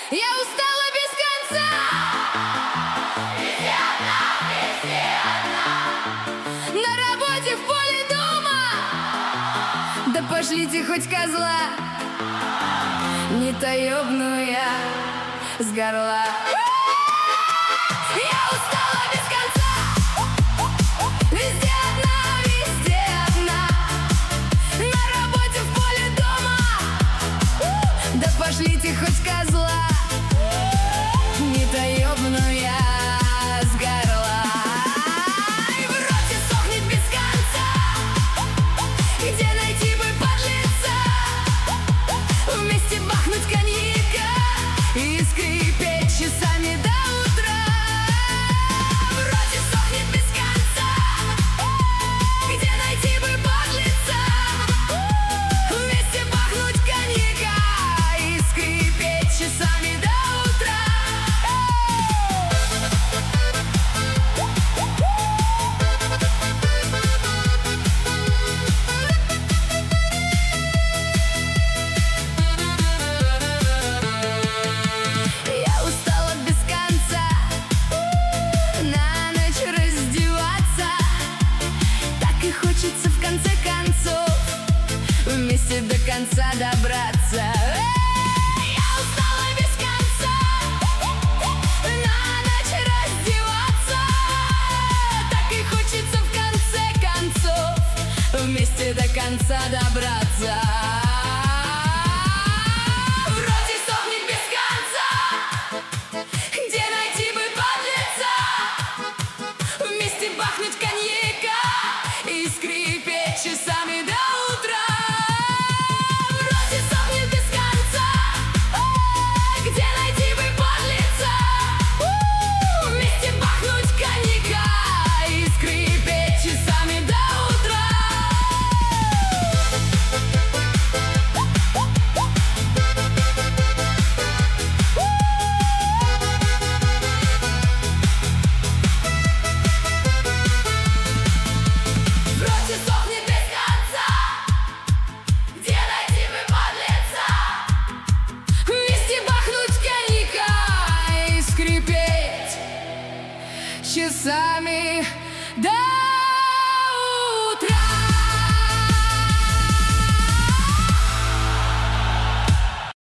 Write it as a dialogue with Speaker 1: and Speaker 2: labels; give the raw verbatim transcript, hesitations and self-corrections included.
Speaker 1: Я устала без конца. Везде одна, везде одна. На работе, в поле, дома. Да пошлите хоть козла, не таёбну я с горла. Я устала без конца. Везде одна, везде одна. На работе, в поле, дома. Да пошлите хоть козла, не таёбну я с горла. И в роте сохнет без конца. Где найти бы подлеца? Вместе бахнуть коньяка и скрипеть часами до утра. В роте сохнет без конца. Где найти бы подлеца? Вместе бахнуть коньяка и скрипеть часами до утра. Я устала без конца на ночь раздеваться. Так и хочется в конце концов вместе до конца добраться. Я устала без конца на ночь раздеваться. Так и хочется в конце концов вместе до конца добраться. В роте сохнет без конца. Где найти бы подлеца? Вместе бахнуть коньяка и скрипеть часами до утра. В роте сохнет без конца. Где найти бы подлеца? Вместе бахнуть коньяка и скрипеть часами до утра. В роте сохнет без конца. Где найти бы подлеца? Вместе бахнуть коньяка и скрипеть часами до